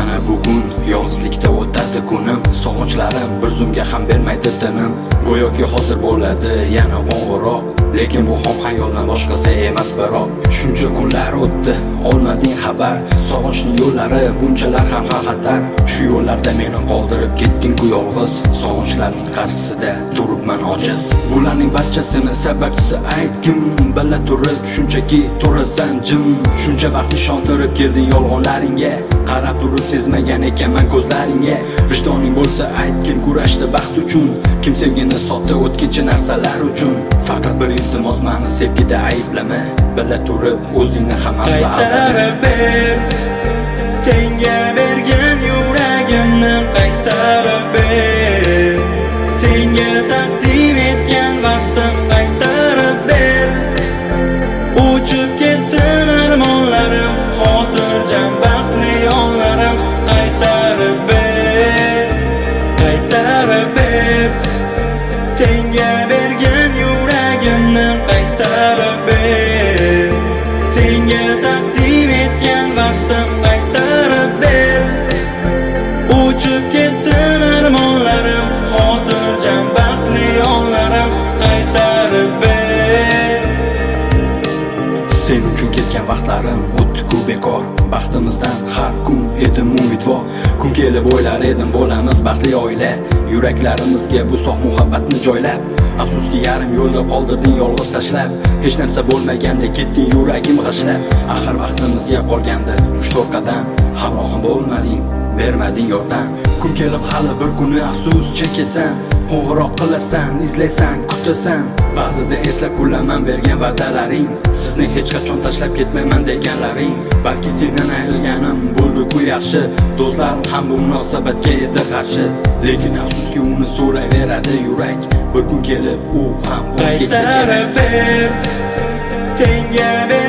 Mana bugun yolg'izlikda o'tadi kunim, sog'inchlarim bir zumga ham bermaydi tinim. Go'yoki hozir bo'ladi yana qo'ng'iroq, lekin bu ham xayoldan boshqasi emas biroq. Shuncha kunlar o'tdi, olmading xabar, sog'inchning yo'llari bunchalar ham xatar. Shu yo'llarda meni qoldirib ketding-ku yolg'iz, sog'inchlarning qarshisida turibman ojiz. Bularning barchasini sababchisi aytgim, bila turib shunchaki turasan jim. Shuncha vaqt ishontirib kelding yolg'onlaringga, qarab turib sezmagan ekanman ko'zlaringga. Vijdoning bo'lsa aytgin, kurashdi baxt uchun, kim sevgini sotdi o'tkinchi narsalar uchun. Faqat bir iltimos, meni sevgida ayblama, bila turib o'zingni ham asla qaytarib ber, senga bergan yuragimni qaytarib ber, senga taqdim etgan vaqtim qaytarib ber. Uchib ketsin armonlarim, xotirjam baxtli onlarim qaytarib ber, qaytarib ber, senga bergan yuragimni qaytarib ber, senga taqdim etgan vaqtim qaytarib ber. Uchib ketsin armonlarim, xotirjam baxtli onlarim qaytarib ber. Sen uchun ketgan vaqtlarim o'tdi-ku bekor, baxtimizdan har kun edim umidvor. Kun kelib o'ylar edim bo'lamiz baxtli oila, yuraklarimizga bu sof muhabbatni joylab. Afsuski yarim yo'lda qoldirding yolg'iz tashlab, hech narsa bo'lmaganda ketding yuragim g'ashlab. Axir vaqtimizga qolgandi 3-4 qadam, hamrohim bo'lmading, bermading yordam. Kun kelib hali bir kuni afsus chekasan, qo'ng'iroq qilasan, izlaysan, kutasan. Ba'zida eslab kulaman bergan va'dalaring, sizni hech qachon tashlab ketmayman deganlaring. Balki sendan ayrilganim bo'ldi-ku yaxshi, do'stlarim ham bu munosabatga edi qarshi. Lekin afsuski uni so'rayveradi yurak, bir kun kelib u ham qaytarib ber, senga